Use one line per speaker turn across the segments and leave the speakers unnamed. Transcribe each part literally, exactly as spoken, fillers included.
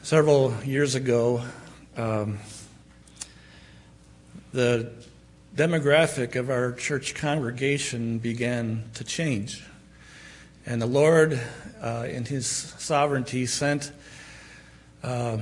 Several years ago, um, the demographic of our church congregation began to change. And the Lord, uh, in His sovereignty, sent uh,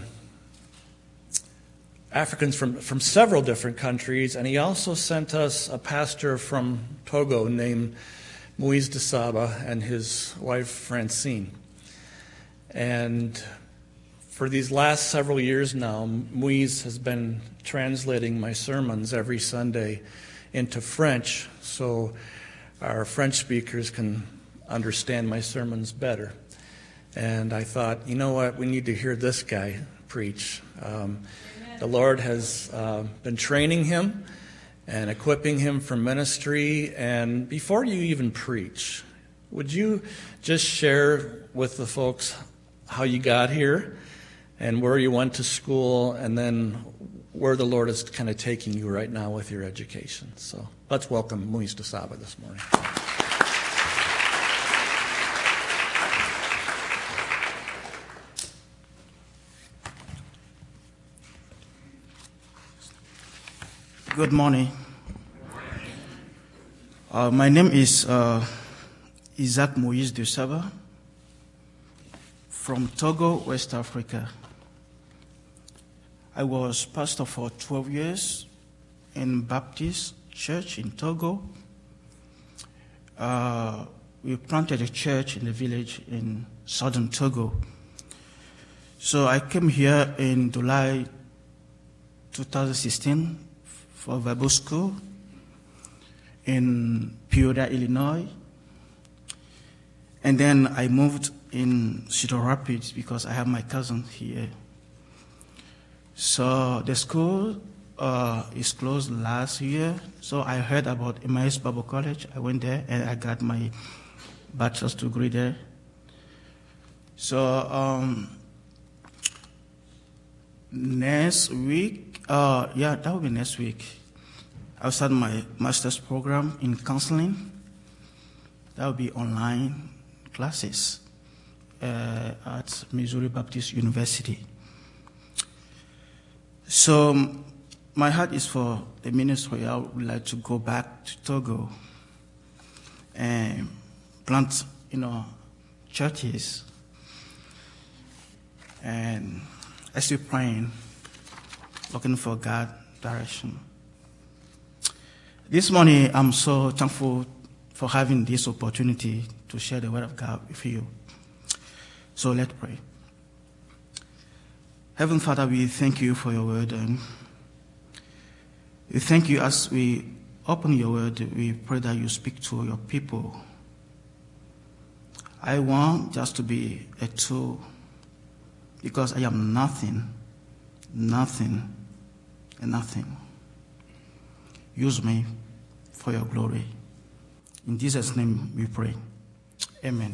Africans from, from several different countries, and He also sent us a pastor from Togo named Moise Desaba and his wife Francine. And for these last several years now, Moise has been translating my sermons every Sunday into French so our French speakers can understand my sermons better. And I thought, you know what, we need to hear this guy preach. Um, the Lord has uh, been training him and equipping him for ministry. And before you even preach, would you just share with the folks how you got here and where you went to school, and then where the Lord is kind of taking you right now with your education? So let's welcome Moise Desaba this morning.
Good morning. Uh, my name is uh, Isaac Moise Desaba from Togo, West Africa. I was pastor for twelve years in Baptist Church in Togo. Uh, we planted a church in the village in southern Togo. So I came here in July twenty sixteen for Bible school in Peoria, Illinois. And then I moved in Cedar Rapids because I have my cousin here. So the school uh, is closed last year. So I heard about Emmaus Bible College. I went there and I got my bachelor's degree there. So um, next week, uh, yeah, that will be next week. I'll start my master's program in counseling. That will be online classes uh, at Missouri Baptist University. So my heart is for the ministry. I would like to go back to Togo and plant, you know, churches. And I still praying, looking for God's direction. This morning, I'm so thankful for having this opportunity to share the word of God with you. So let's pray. Heavenly Father, we thank you for your word, and we thank you as we open your word. We pray that you speak to your people. I want just to be a tool because I am nothing, nothing, and nothing. Use me for your glory. In Jesus' name we pray. Amen.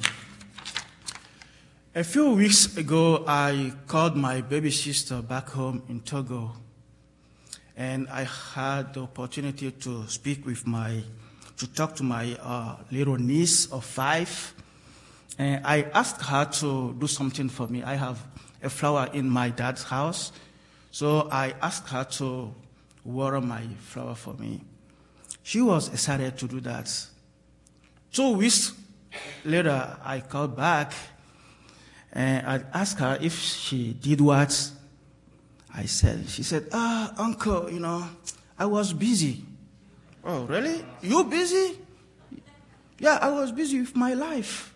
A few weeks ago, I called my baby sister back home in Togo, and I had the opportunity to speak with my, to talk to my uh, little niece of five, and I asked her to do something for me. I have a flower in my dad's house, so I asked her to water my flower for me. She was excited to do that. Two weeks later, I called back, and I asked her if she did what I said. She said, ah, uncle, you know, I was busy. Oh, really? You busy? Yeah, I was busy with my life.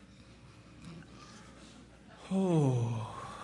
Oh.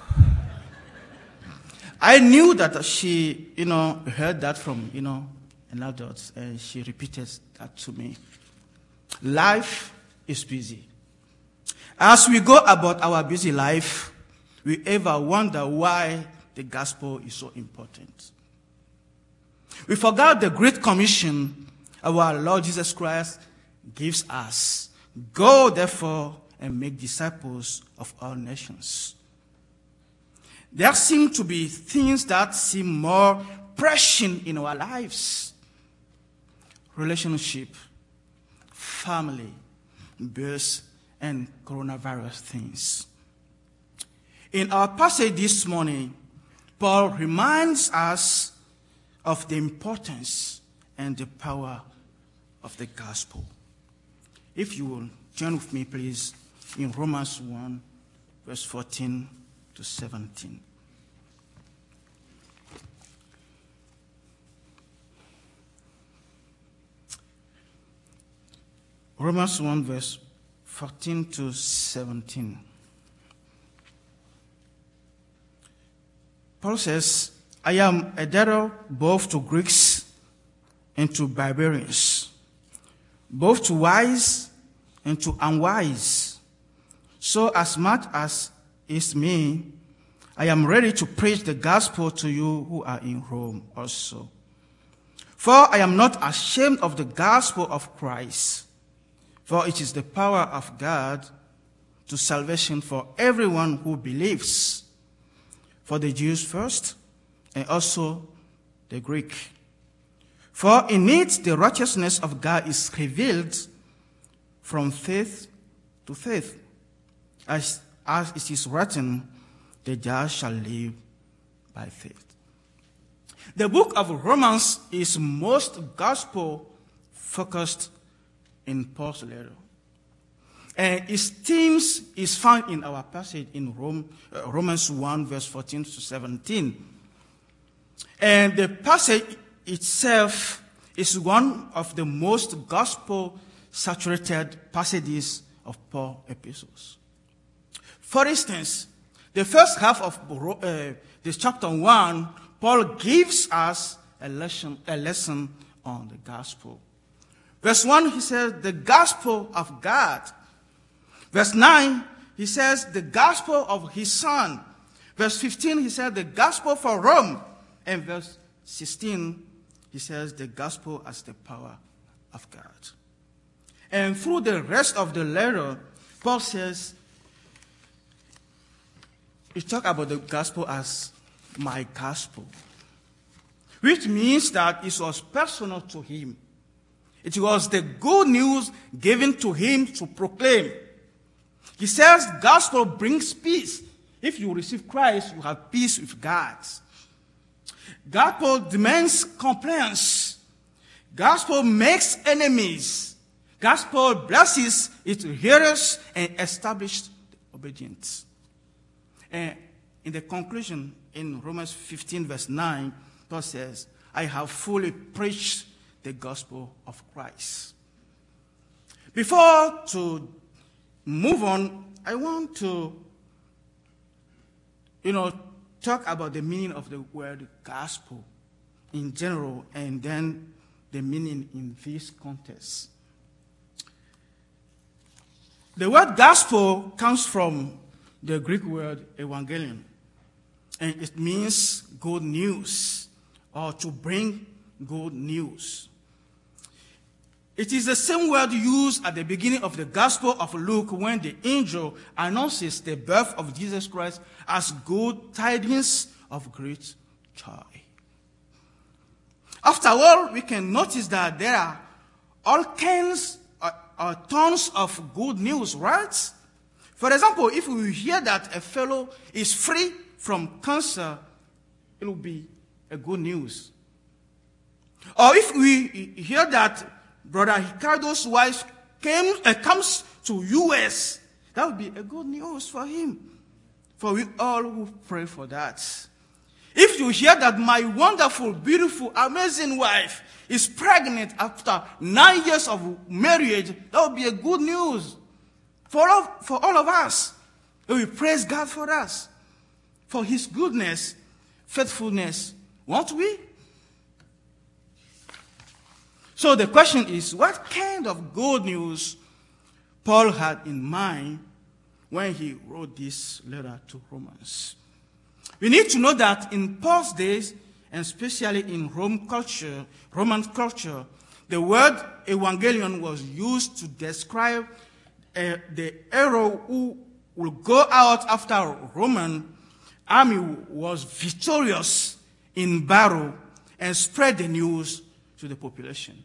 I knew that she, you know, heard that from, you know, an adult, and she repeated that to me. Life is busy. As we go about our busy life, we ever wonder why the gospel is so important. We forgot the great commission our Lord Jesus Christ gives us. Go, therefore, and make disciples of all nations. There seem to be things that seem more pressing in our lives. Relationship, family, birth, and coronavirus things. In our passage this morning, Paul reminds us of the importance and the power of the gospel. If you will join with me, please, in Romans one, verse fourteen to seventeen. Romans one, verse fourteen to seventeen. Paul says, I am a debtor both to Greeks and to barbarians, both to wise and to unwise. So as much as is me, I am ready to preach the gospel to you who are in Rome also. For I am not ashamed of the gospel of Christ, for it is the power of God to salvation for everyone who believes, for the Jews first, and also the Greek. For in it the righteousness of God is revealed from faith to faith, as, as it is written, the just shall live by faith. The book of Romans is most gospel-focused in Paul's letter. And its themes is found in our passage in Rome, uh, Romans one, verse fourteen to seventeen. And the passage itself is one of the most gospel-saturated passages of Paul's epistles. For instance, the first half of uh, this chapter one, Paul gives us a lesson, a lesson on the gospel. Verse one, he says, the gospel of God. Verse nine, he says, the gospel of his son. Verse fifteen, he says, the gospel for Rome. And verse sixteen, he says, the gospel as the power of God. And through the rest of the letter, Paul says, he talks about the gospel as my gospel, which means that it was personal to him. It was the good news given to him to proclaim. He says gospel brings peace. If you receive Christ, you have peace with God. Gospel demands compliance. Gospel makes enemies. Gospel blesses its hearers and establishes obedience. And in the conclusion, in Romans fifteen, verse nine, Paul says, I have fully preached the gospel of Christ. Before to move on, I want to, you know, talk about the meaning of the word gospel in general, and then the meaning in this context. The word gospel comes from the Greek word evangelion, and it means good news, or to bring good news. It is the same word used at the beginning of the Gospel of Luke when the angel announces the birth of Jesus Christ as good tidings of great joy. After all, we can notice that there are all kinds or, or tons of good news, right? For example, if we hear that a fellow is free from cancer, it will be a good news. Or if we hear that Brother Ricardo's wife came, uh, comes to U S, that would be a good news for him. For we all who pray for that. If you hear that my wonderful, beautiful, amazing wife is pregnant after nine years of marriage, that would be a good news for all, for all of us. We praise God for us, for his goodness, faithfulness, won't we? So the question is, what kind of good news Paul had in mind when he wrote this letter to Romans? We need to know that in Paul's days, and especially in Rome culture, Roman culture, the word evangelion was used to describe uh, the hero who will go out after a Roman army was victorious in battle and spread the news to the population.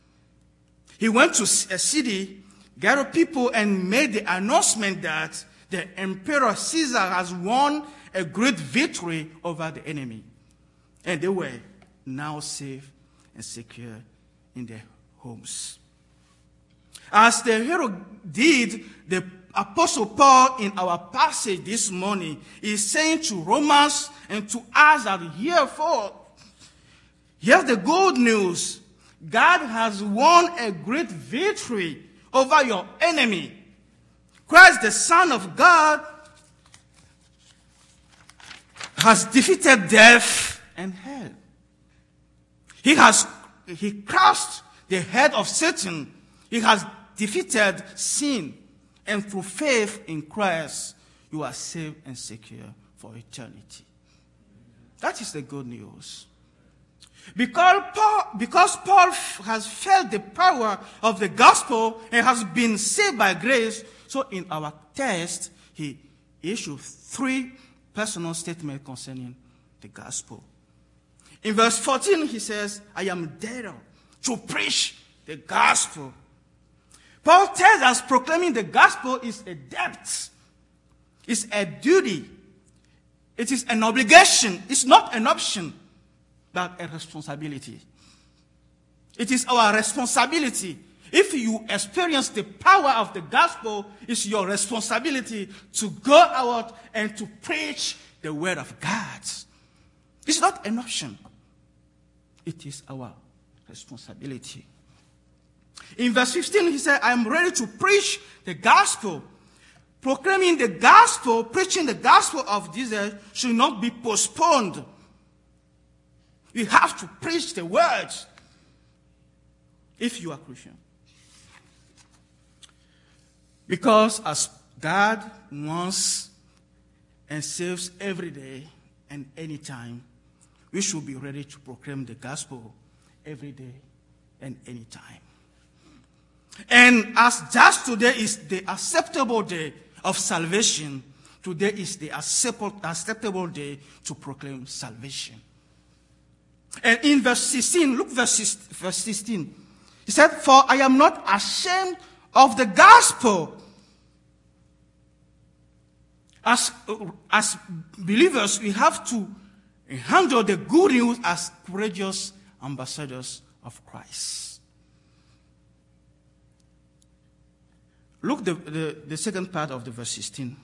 He went to a city, gathered people, and made the announcement that the Emperor Caesar has won a great victory over the enemy. And they were now safe and secure in their homes. As the hero did, the Apostle Paul in our passage this morning is saying to Romans and to us that herefore, here's the good news. God has won a great victory over your enemy. Christ, the Son of God, has defeated death and hell. He has he crushed the head of Satan. He has defeated sin. And through faith in Christ, you are saved and secure for eternity. That is the good news. Because Paul, because Paul has felt the power of the gospel and has been saved by grace, so in our text, he issued three personal statements concerning the gospel. In verse fourteen, he says, I am dead to preach the gospel. Paul tells us proclaiming the gospel is a debt. It's a duty. It is an obligation. It's not an option, but a responsibility. It is our responsibility. If you experience the power of the gospel, it's your responsibility to go out and to preach the word of God. It's not an option. It is our responsibility. In verse fifteen, he said, I am ready to preach the gospel. Proclaiming the gospel, preaching the gospel of Jesus should not be postponed. You have to preach the words if you are Christian. Because as God wants and saves every day and any time, we should be ready to proclaim the gospel every day and any time. And as just today is the acceptable day of salvation, today is the acceptable day to proclaim salvation. And in verse sixteen, look verse sixteen. He said, for I am not ashamed of the gospel. As, as believers, we have to handle the good news as courageous ambassadors of Christ. Look the, the, the second part of the verse sixteen.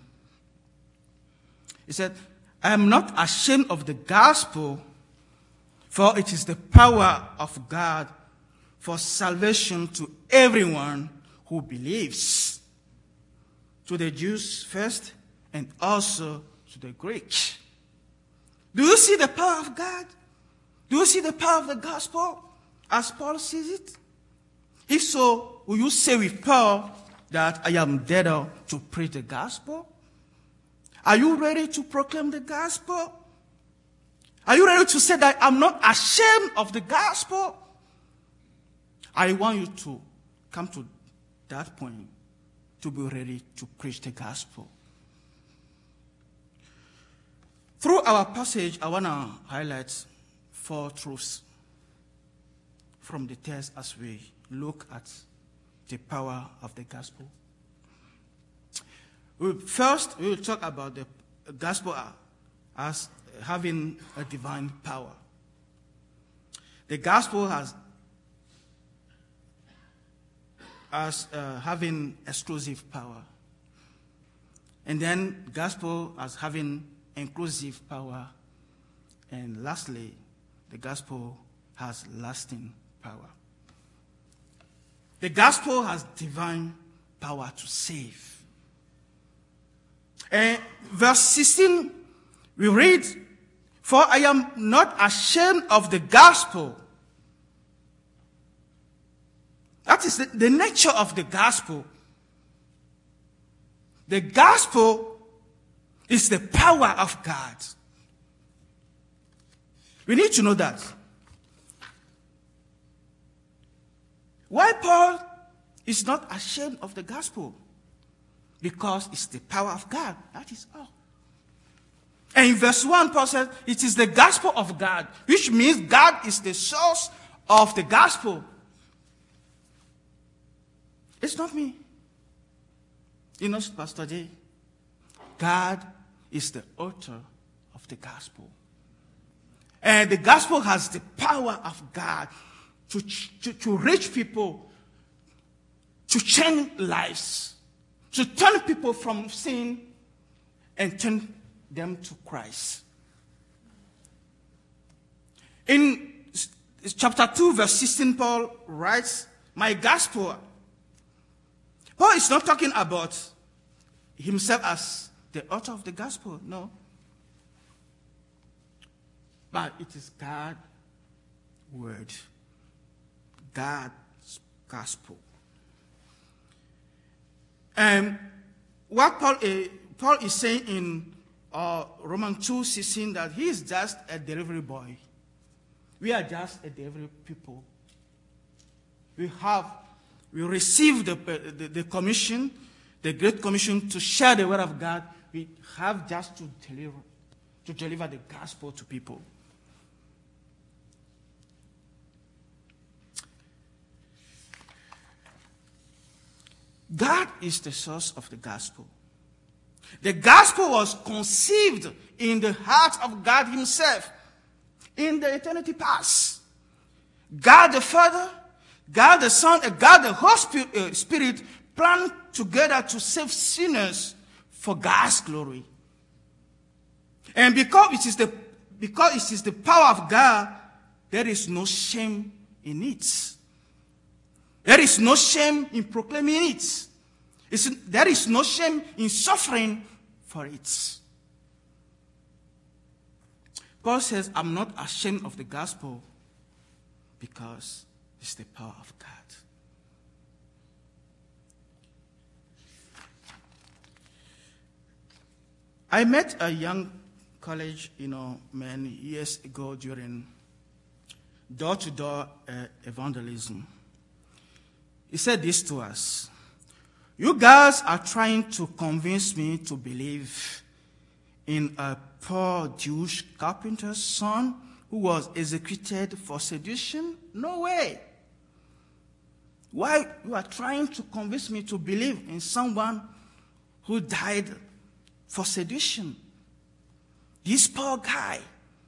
He said, I am not ashamed of the gospel, for it is the power of God for salvation to everyone who believes. To the Jews first, and also to the Greek. Do you see the power of God? Do you see the power of the gospel as Paul sees it? If so, will you say with Paul that I am dead to preach the gospel? Are you ready to proclaim the gospel? Are you ready to say that I'm not ashamed of the gospel? I want you to come to that point, to be ready to preach the gospel. Through our passage, I want to highlight four truths from the text as we look at the power of the gospel. First, we will talk about the gospel as having a divine power. The gospel has as uh, having exclusive power. And then gospel as having inclusive power. And lastly, the gospel has lasting power. The gospel has divine power to save. And verse sixteen, we read, for I am not ashamed of the gospel. That is the, the nature of the gospel. The gospel is the power of God. We need to know that. Why Paul is not ashamed of the gospel? Because it's the power of God. That is all. And in verse one, Paul says, it is the gospel of God, which means God is the source of the gospel. It's not me. You know, Pastor J, God is the author of the gospel. And the gospel has the power of God to, to, to reach people, to change lives, to turn people from sin and turn them to Christ. In chapter two, verse sixteen, Paul writes, my gospel. Paul is not talking about himself as the author of the gospel, no. But it is God's word, God's gospel. And what Paul, uh, Paul is saying in uh, Romans two sixteen, that he is just a delivery boy. We are just a delivery people. We have, we receive the, the, the commission, the Great Commission to share the word of God. We have just to deliver, to deliver the gospel to people. God is the source of the gospel. The gospel was conceived in the heart of God himself in the eternity past. God the Father, God the Son, and God the Holy Spirit planned together to save sinners for God's glory. And because it is the, because it is the power of God, there is no shame in it. There is no shame in proclaiming it. It's, there is no shame in suffering for it. Paul says, I'm not ashamed of the gospel because it's the power of God. I met a young college, you know, man years ago during door-to-door uh, evangelism. He said this to us: you guys are trying to convince me to believe in a poor Jewish carpenter's son who was executed for sedition? No way. Why you are trying to convince me to believe in someone who died for sedition? This poor guy.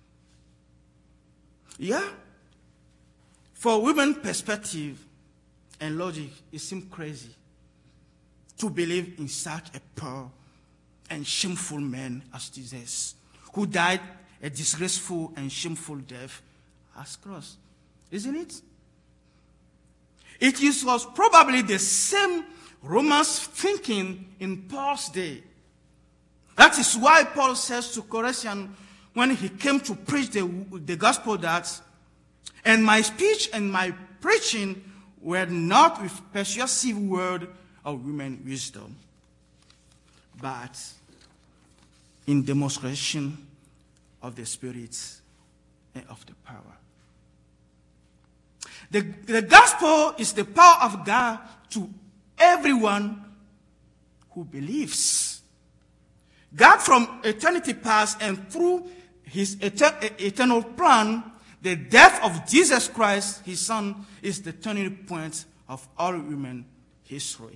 Yeah? For women's perspective and logic, it seems crazy to believe in such a poor and shameful man as Jesus, who died a disgraceful and shameful death as cross. Isn't it? It is, was probably the same Romans thinking in Paul's day. That is why Paul says to Corinthians when he came to preach the, the gospel that, and my speech and my preaching were not with persuasive word of human wisdom, but in demonstration of the Spirit and of the power. The, the gospel is the power of God to everyone who believes. God from eternity past and through his eter- eternal plan, the death of Jesus Christ, his son, is the turning point of all human history.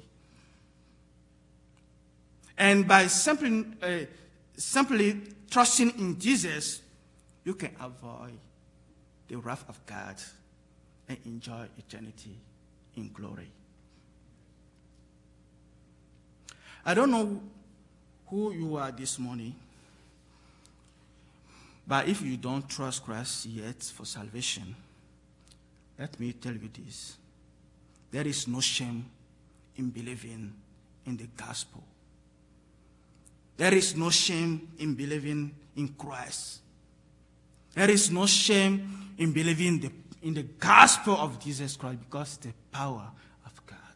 And by simply, uh, simply trusting in Jesus, you can avoid the wrath of God and enjoy eternity in glory. I don't know who you are this morning, but if you don't trust Christ yet for salvation, let me tell you this: there is no shame in believing in the gospel. There is no shame in believing in Christ. There is no shame in believing the, in the gospel of Jesus Christ, because it's the power of God.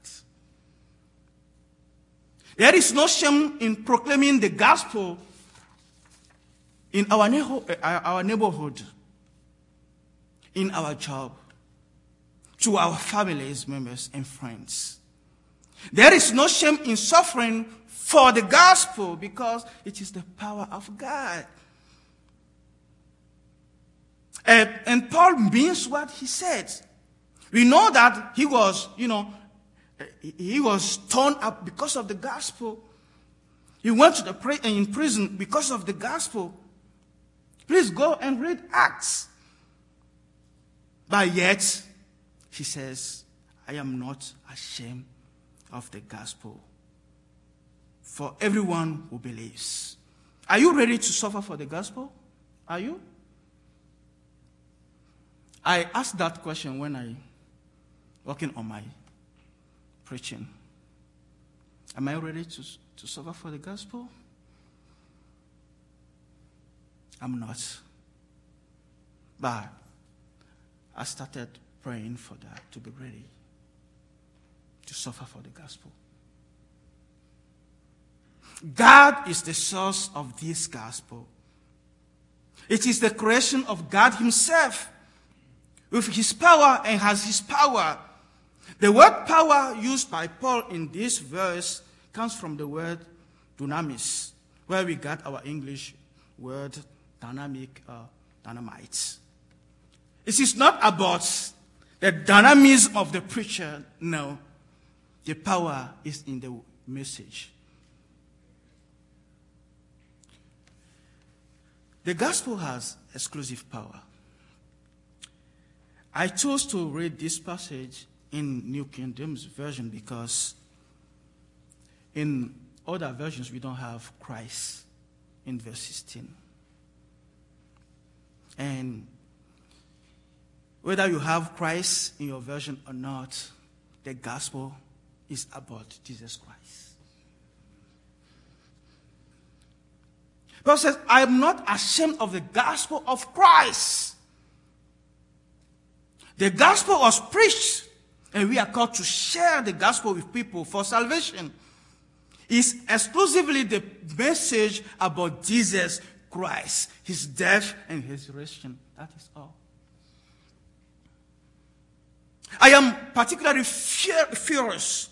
There is no shame in proclaiming the gospel in our, neighbor, our neighborhood, in our job, to our families, members, and friends. There is no shame in suffering for the gospel, because it is the power of God. And, and Paul means what he said. We know that he was, you know, he was torn up because of the gospel. He went to the pra- in prison because of the gospel. Please go and read Acts. But yet, he says, I am not ashamed of the gospel for everyone who believes. Are you ready to suffer for the gospel? Are you? I asked that question when I working on my preaching. Am I ready to, to suffer for the gospel? I'm not. But I started praying for that, to be ready to suffer for the gospel. God is the source of this gospel. It is the creation of God himself with his power and has his power. The word power used by Paul in this verse comes from the word dunamis, where we got our English word dynamic, uh, dynamite. It is not about the dynamism of the preacher, no. The power is in the message. The gospel has exclusive power. I chose to read this passage in New King James Version because in other versions we don't have Christ in verse sixteen. And whether you have Christ in your version or not, the gospel is about Jesus Christ. Paul says, I am not ashamed of the gospel of Christ. The gospel was preached, and we are called to share the gospel with people for salvation. It's exclusively the message about Jesus Christ, his death and his resurrection. That is all. I am particularly fear, furious,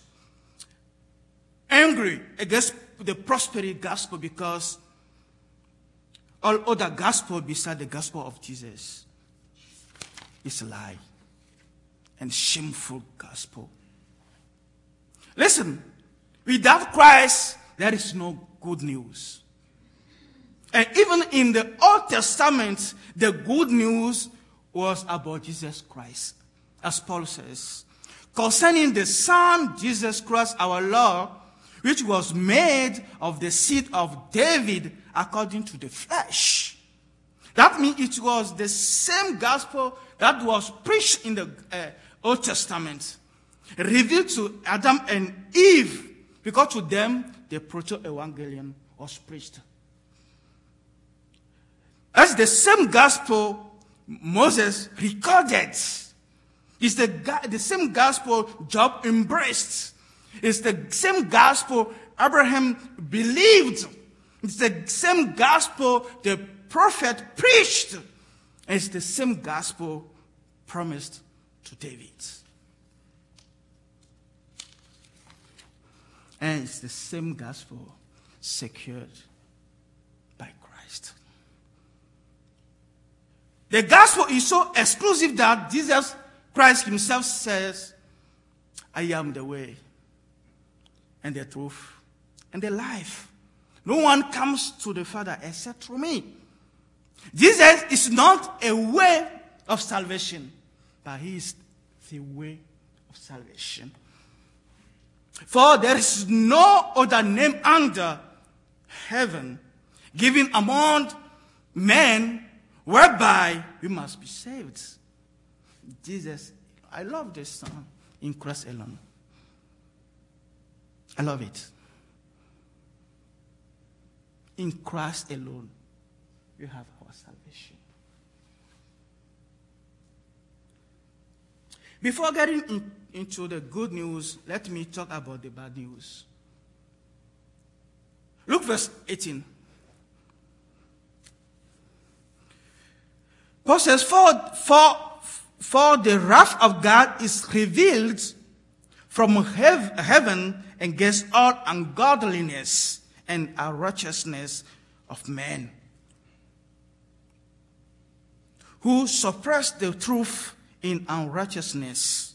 angry against the prosperity gospel because all other gospel beside the gospel of Jesus is a lie and shameful gospel. Listen, without Christ, there is no good news. And even in the Old Testament, the good news was about Jesus Christ. As Paul says, concerning the Son, Jesus Christ, our Lord, which was made of the seed of David according to the flesh. That means it was the same gospel that was preached in the uh, Old Testament, revealed to Adam and Eve, because to them the proto-evangelion was preached. That's the same gospel Moses recorded. It's the, the same gospel Job embraced. It's the same gospel Abraham believed. It's the same gospel the prophet preached. And it's the same gospel promised to David. And it's the same gospel secured by Christ. The gospel is so exclusive that Jesus Christ himself says, I am the way and the truth and the life. No one comes to the Father except through me. Jesus is not a way of salvation, but he is the way of salvation. For there is no other name under heaven given among men whereby we must be saved. Jesus, I love this song, In Christ Alone. I love it. In Christ alone, we have our salvation. Before getting in, into the good news, let me talk about the bad news. Look verse eighteen. Paul says, for, for, for the wrath of God is revealed from hev- heaven against all ungodliness and unrighteousness of men, who suppress the truth in unrighteousness.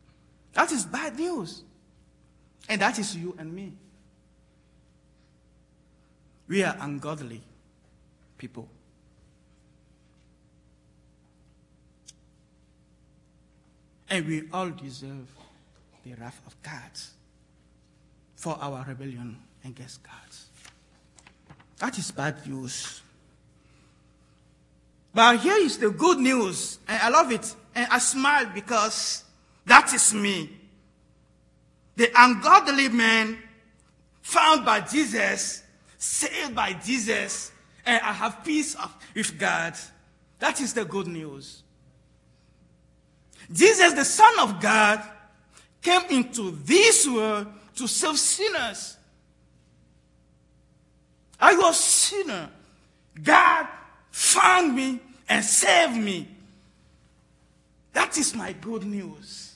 That is bad news. And that is you and me. We are ungodly people. And we all deserve the wrath of God for our rebellion against God. That is bad news. But here is the good news, and I love it, and I smile because that is me. The ungodly man found by Jesus, saved by Jesus, and I have peace of, with God. That is the good news. Jesus, the Son of God, came into this world to save sinners. I was a sinner. God found me and saved me. That is my good news.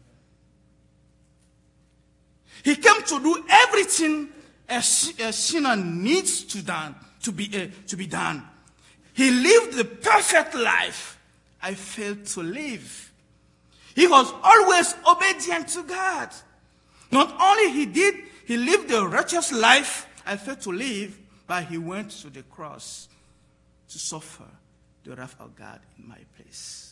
He came to do everything a, a sinner needs to, done, to, be, uh, to be done. He lived the perfect life I failed to live. He was always obedient to God. Not only he did, he lived the righteous life I failed to live, but he went to the cross to suffer the wrath of God in my place.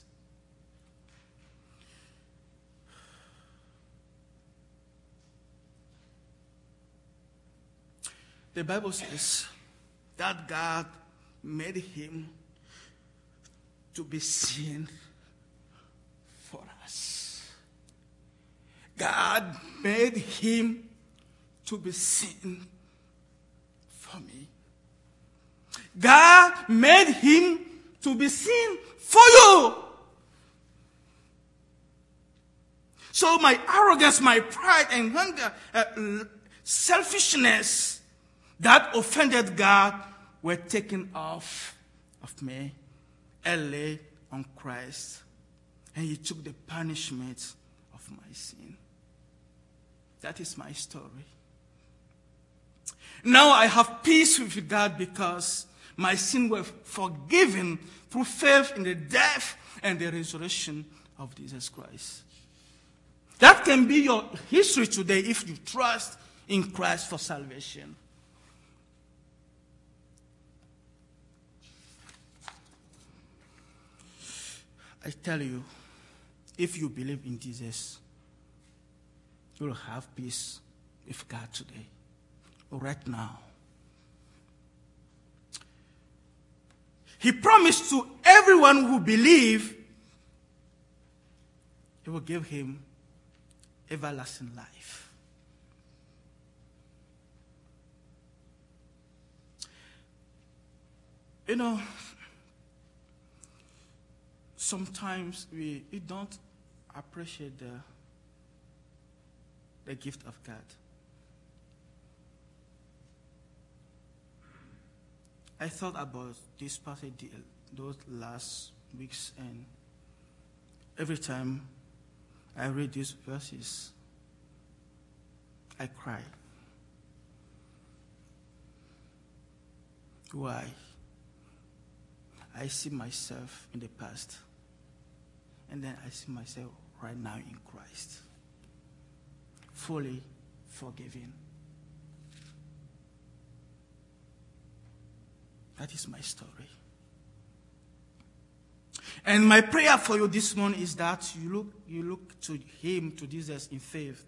The Bible says that God made him to be sin for us. God made him to be sin for me. God made him to be sin for you. So my arrogance, my pride and hunger, uh, selfishness that offended God were taken off of me and laid on Christ. And he took the punishment of my sin. That is my story. Now I have peace with God because my sins were forgiven through faith in the death and the resurrection of Jesus Christ. That can be your history today if you trust in Christ for salvation. I tell you, if you believe in Jesus, you will have peace with God today, right now. He promised to everyone who believes, he will give him everlasting life. You know, sometimes we, we don't appreciate the, the gift of God. I thought about this passage those last weeks, and every time I read these verses, I cry. Why? I see myself in the past, and then I see myself right now in Christ, fully forgiven. That is my story. And my prayer for you this morning is that you look, you look to him, to Jesus in faith.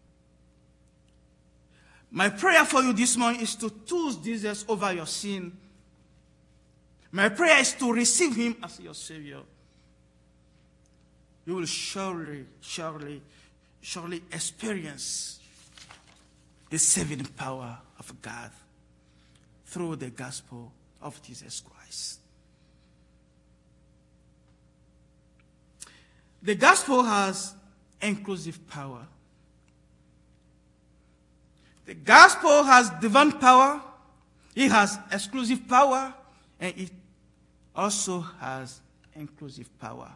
My prayer for you this morning is to choose Jesus over your sin. My prayer is to receive him as your Savior. You will surely, surely, surely experience the saving power of God through the gospel of Jesus Christ. The gospel has inclusive power. The gospel has divine power. It has exclusive power. And it also has inclusive power.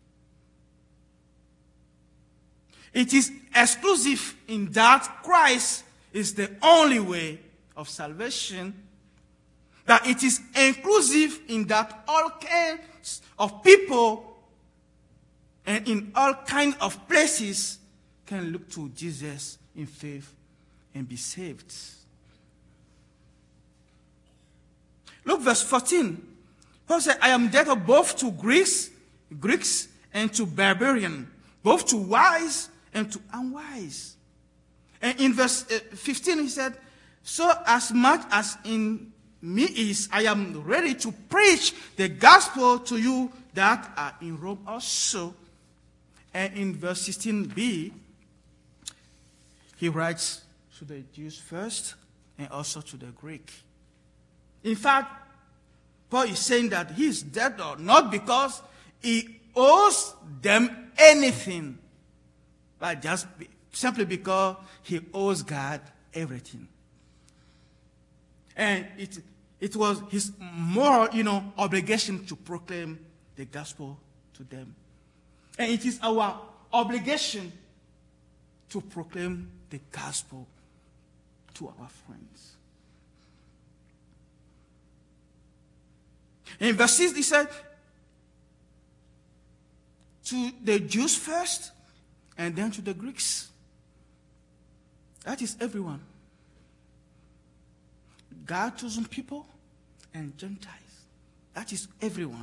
It is exclusive in that Christ is the only way of salvation. That it is inclusive in that all kinds of people and in all kinds of places can look to Jesus in faith and be saved. Look, verse fourteen. Paul said, I am debtor both to Greeks, Greeks and to barbarians, both to wise and to unwise. And in verse fifteen, he said, so as much as in me is, I am ready to preach the gospel to you that are in Rome also. And in verse sixteen b, he writes to the Jews first and also to the Greek. In fact, Paul is saying that he is debtor not because he owes them anything, but just be, simply because he owes God everything. And it it was his moral, you know, obligation to proclaim the gospel to them. And it is our obligation to proclaim the gospel to our friends. In verse six, he said, to the Jews first, and then to the Greeks. That is everyone. God-chosen people and Gentiles. That is everyone.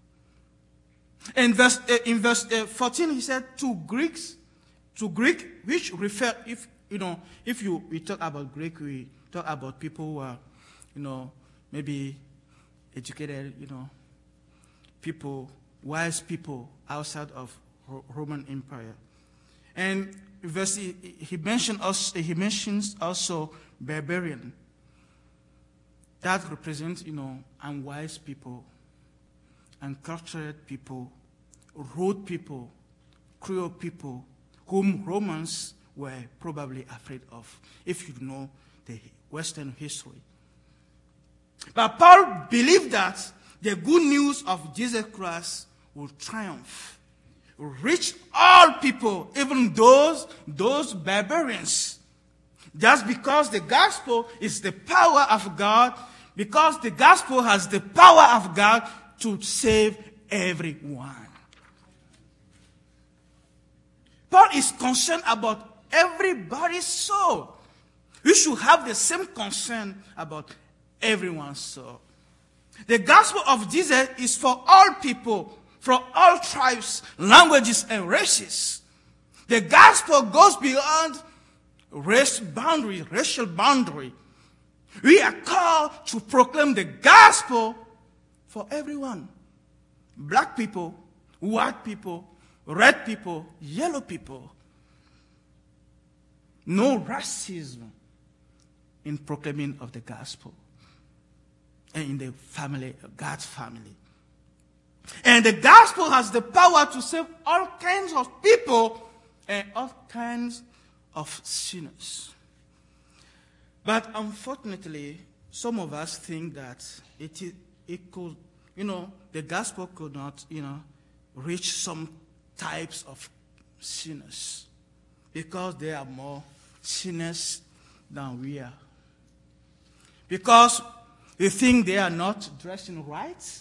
In verse, uh, in verse uh, fourteen, he said, to Greeks, to Greek, which refer, if, you know, if you, we talk about Greek, we talk about people who are, you know, maybe educated, you know, people, wise people outside of Roman Empire. And verse, he mentioned also, he mentions also barbarian. That represents, you know, unwise people, uncultured people, rude people, cruel people, whom Romans were probably afraid of, if you know the Western history. But Paul believed that the good news of Jesus Christ will triumph, reach all people, even those, those barbarians. Just because the gospel is the power of God, because the gospel has the power of God to save everyone. Paul is concerned about everybody's soul. We should have the same concern about everyone's soul. The gospel of Jesus is for all people, from all tribes, languages, and races. The gospel goes beyond race boundary, racial boundary. We are called to proclaim the gospel for everyone. Black people, white people, red people, yellow people. No racism in proclaiming of the gospel and in the family, God's family. And the gospel has the power to save all kinds of people and all kinds of sinners. But unfortunately, some of us think that it, it could, you know, the gospel could not, you know, reach some types of sinners because they are more sinners than we are. Because we think they are not dressing right,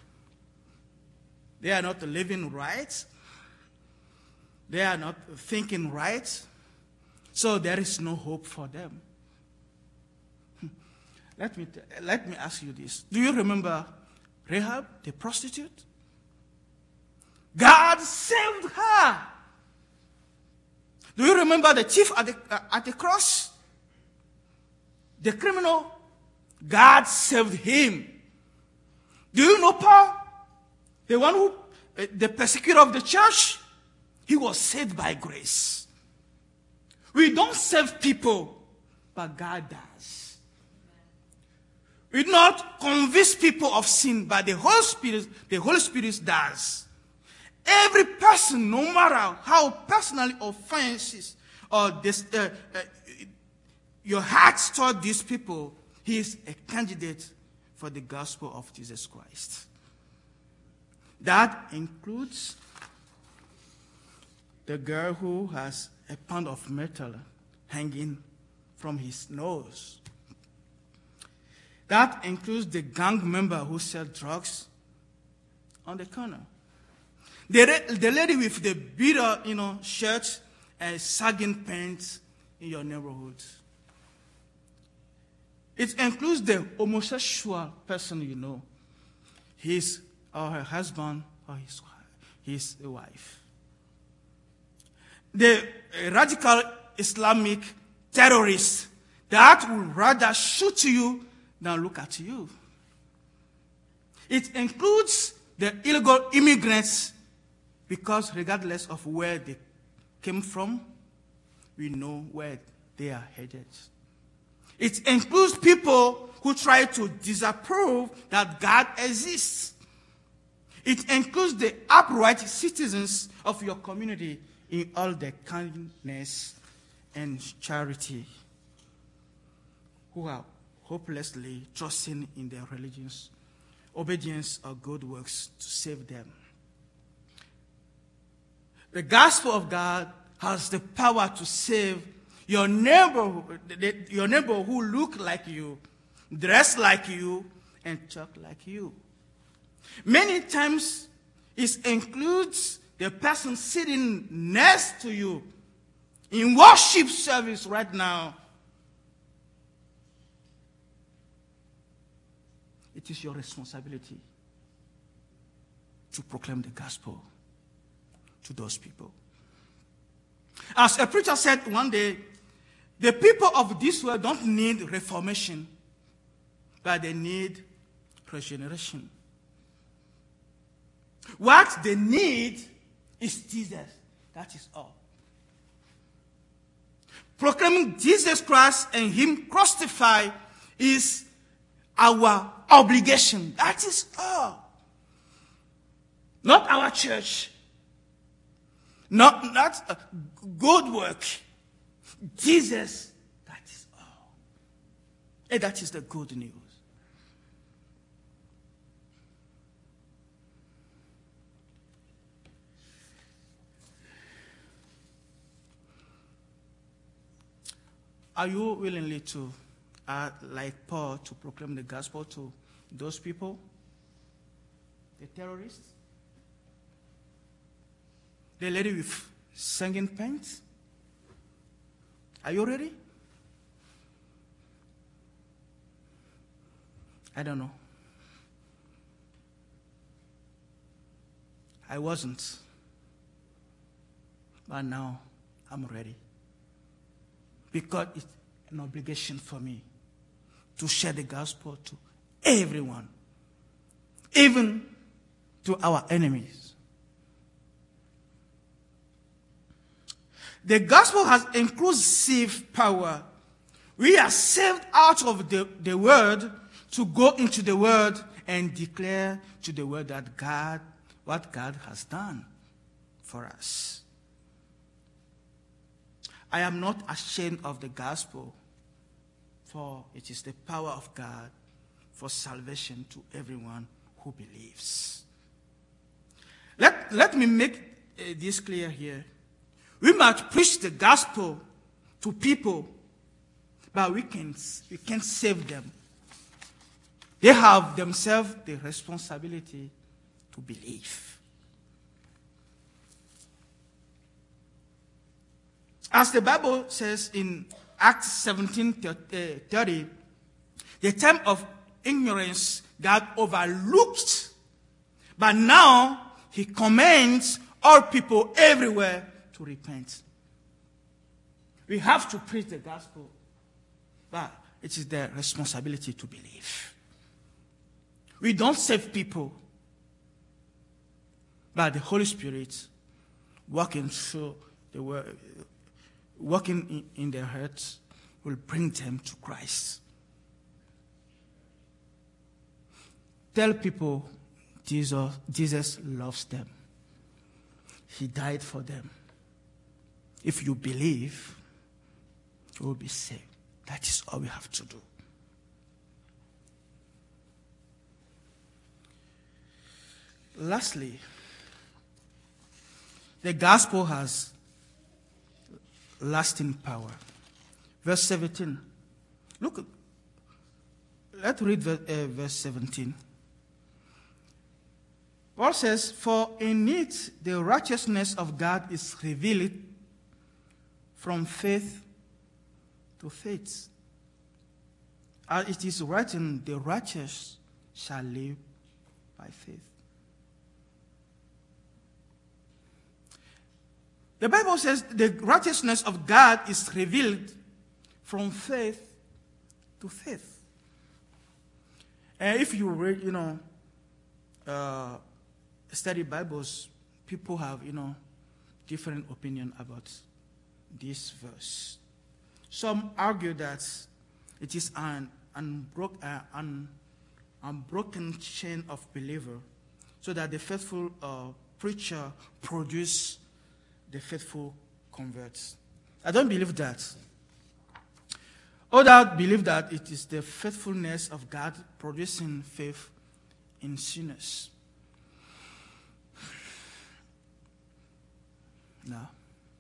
they are not living right, they are not thinking right, so there is no hope for them. Let me, let me ask you this. Do you remember Rahab, the prostitute? God saved her. Do you remember the thief at the, uh, at the cross? The criminal? God saved him. Do you know Paul? The one who, uh, the persecutor of the church? He was saved by grace. We don't save people, but God does. We do not convince people of sin, but the Holy Spirit, the Holy Spirit does. Every person, no matter how personally offenses or this, uh, uh, your hearts toward these people, he is a candidate for the gospel of Jesus Christ. That includes the girl who has a pound of metal hanging from his nose. That includes the gang member who sells drugs on the corner. The, the lady with the bitter, you know, shirt and sagging pants in your neighborhood. It includes the homosexual person you know, his or her husband or his, his wife. The radical Islamic terrorist that would rather shoot you than look at you. It includes the illegal immigrants, because regardless of where they came from, we know where they are headed. It includes people who try to disapprove that God exists. It includes the upright citizens of your community in all their kindness and charity, who are hopelessly trusting in their religion's obedience or good works to save them. The gospel of God has the power to save your neighbor, your neighbor who look like you, dress like you, and talk like you. Many times it includes the person sitting next to you in worship service right now. It is your responsibility to proclaim the gospel to those people. As a preacher said one day, the people of this world don't need reformation, but they need regeneration. What they need is Jesus. That is all. Proclaiming Jesus Christ and Him crucified is our obligation. That is all. Not our church. Not, not a good work. Jesus, that is all. And that is the good news. Are you willingly to, uh, like Paul, to proclaim the gospel to those people? The terrorists? The lady with singing pants? Are you ready? I don't know. I wasn't. But now I'm ready. Because it's an obligation for me to share the gospel to everyone, even to our enemies. The gospel has inclusive power. We are saved out of the, the world to go into the world and declare to the world that God, what God has done for us. I am not ashamed of the gospel, for it is the power of God for salvation to everyone who believes. Let, let me make uh, this clear here. We must preach the gospel to people, but we can't, we can't save them. They have themselves the responsibility to believe. As the Bible says in Acts seventeen thirty, the time of ignorance God overlooked, but now He commands all people everywhere to repent. We have to preach the gospel, but it is their responsibility to believe. We don't save people, but the Holy Spirit working through the word, working in, in their hearts, will bring them to Christ. Tell people Jesus, Jesus loves them. He died for them. If you believe, you will be saved. That is all we have to do. Lastly, the gospel has lasting power. Verse seventeen. Look, let's read verse seventeen. Paul says, "For in it the righteousness of God is revealed from faith to faith." As it is written, the righteous shall live by faith. The Bible says the righteousness of God is revealed from faith to faith. And if you read, you know, uh, study Bibles, people have, you know, different opinion about this verse. Some argue that it is an unbroken, uh, un, unbroken chain of believer, so that the faithful uh, preacher produce the faithful converts. I don't believe that. Others believe that it is the faithfulness of God producing faith in sinners. No.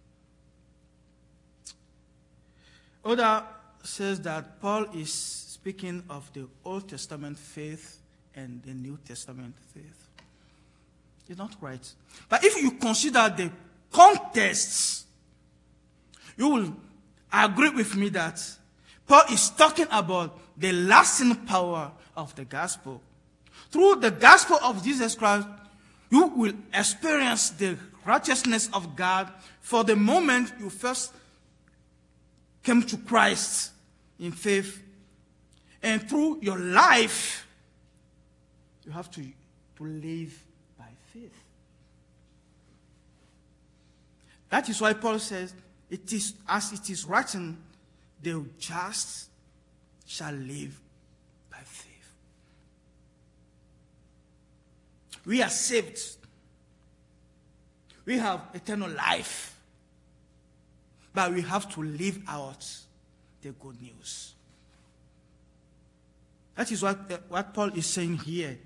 Others says that Paul is speaking of the Old Testament faith and the New Testament faith. It's not right. But if you consider the context, you will agree with me that Paul is talking about the lasting power of the gospel. Through the gospel of Jesus Christ, you will experience the righteousness of God for the moment you first came to Christ in faith. And through your life, you have to, to live by faith. That is why Paul says, it is as it is written, the just shall live by faith. We are saved. We have eternal life. But we have to live out the good news. That is what, uh, what Paul is saying here.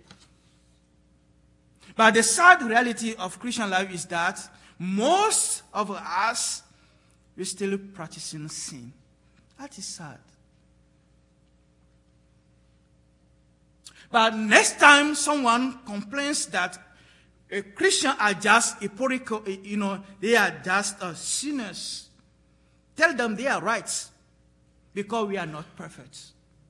But the sad reality of Christian life is that most of us, we're still practicing sin. That is sad. But next time someone complains that a Christian are just hypocritical, you know, they are just uh, sinners, tell them they are right, because we are not perfect.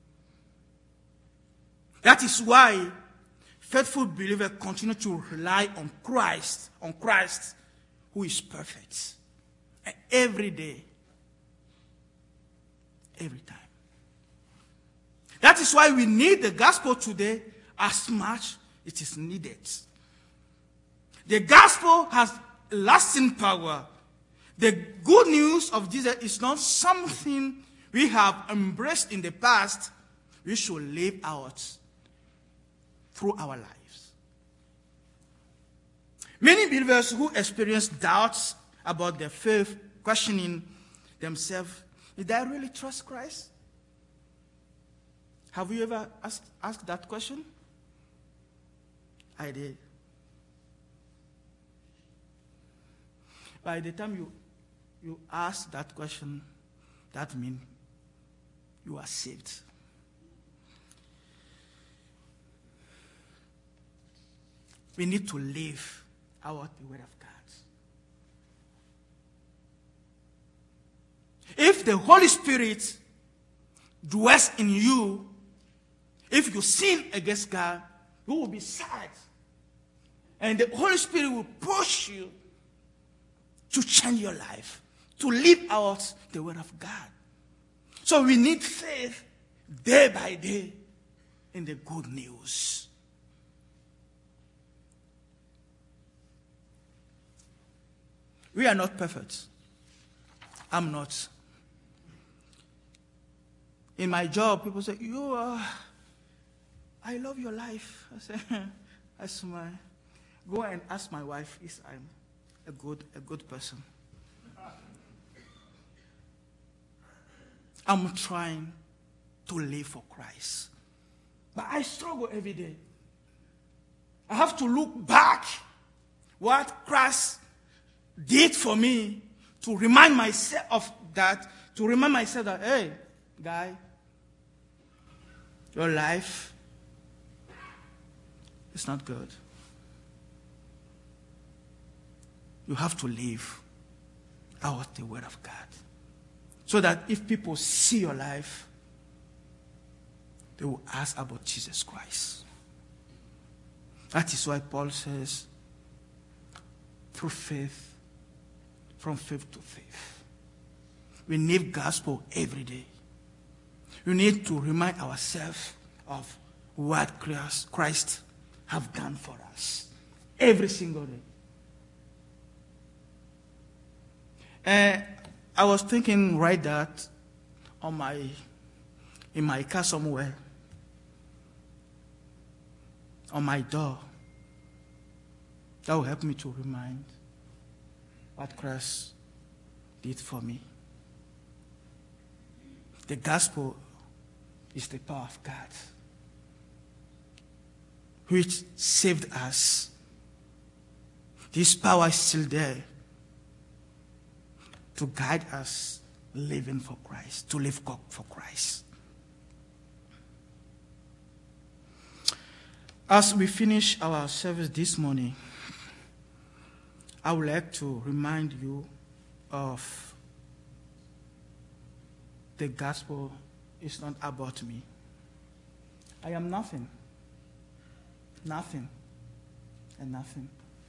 That is why faithful believers continue to rely on Christ, on Christ, who is perfect. And every day, every time. That is why we need the gospel today as much it is needed. The gospel has lasting power. The good news of Jesus is not something we have embraced in the past. We should live out through our lives. Many believers who experience doubts about their faith, questioning themselves, did I really trust Christ? Have you ever asked, asked that question? I did. By the time you, you ask that question, that means you are saved. We need to live out the word of God. If the Holy Spirit dwells in you, if you sin against God, you will be sad. And the Holy Spirit will push you to change your life, to live out the word of God. So we need faith day by day in the good news. We are not perfect. I'm not. In my job, people say, you are, I love your life. I say, I smile. Go and ask my wife if I'm a good, a good person. I'm trying to live for Christ. But I struggle every day. I have to look back what Christ did for me to remind myself of that, to remind myself that, hey, guy, your life is not good. You have to live out the word of God. So that if people see your life, they will ask about Jesus Christ. That is why Paul says, through faith, from faith to faith. We need gospel every day. We need to remind ourselves of what Christ has done for us every single day. And I was thinking, write that on my, in my car somewhere, on my door. That will help me to remind what Christ did for me. The gospel is the power of God, which saved us. This power is still there to guide us living for Christ, to live for Christ. As we finish our service this morning, I would like to remind you of the gospel is not about me. I am nothing. Nothing. And nothing.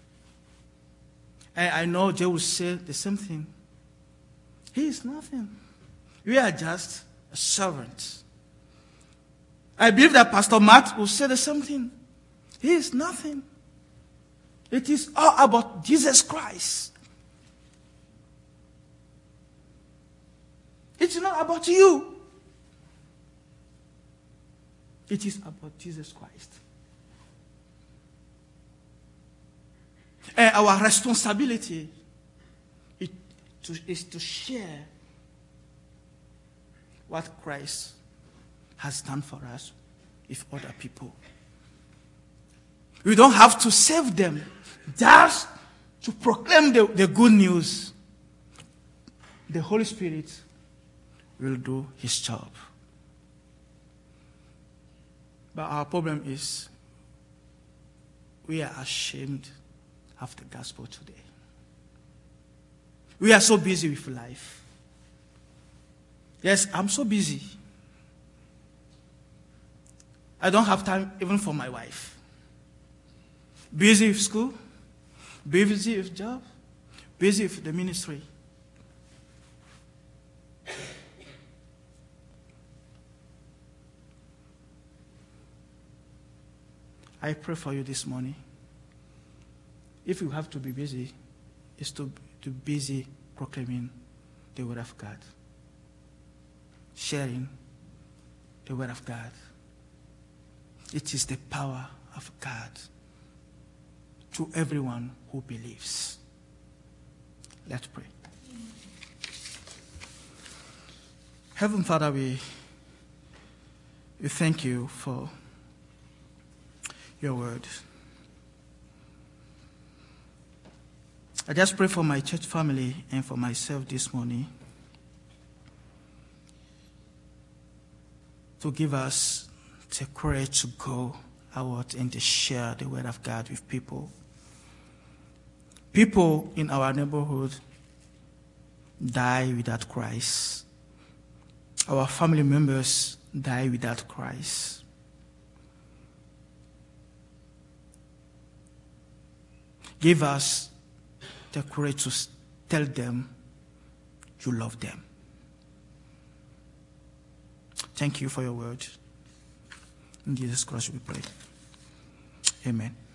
And I know Jay will say the same thing. He is nothing. We are just a servant. I believe that Pastor Matt will say the same thing. He is nothing. It is all about Jesus Christ. It's not about you. It is about Jesus Christ. And our responsibility is to, is to share what Christ has done for us with other people. We don't have to save them, just to proclaim the, the good news. The Holy Spirit will do his job. But our problem is we are ashamed of the gospel today. We are so busy with life. Yes, I'm so busy. I don't have time even for my wife. Busy with school, busy with job, busy with the ministry. I pray for you this morning. If you have to be busy, it's to to be busy proclaiming the word of God, sharing the word of God. It is the power of God to everyone who believes. Let's pray. Heavenly Father, we, we thank you for your word. I just pray for my church family and for myself this morning to give us the courage to go out and to share the word of God with people. People in our neighborhood die without Christ. Our family members die without Christ. Give us the courage to tell them you love them. Thank you for your word. In Jesus Christ we pray. Amen.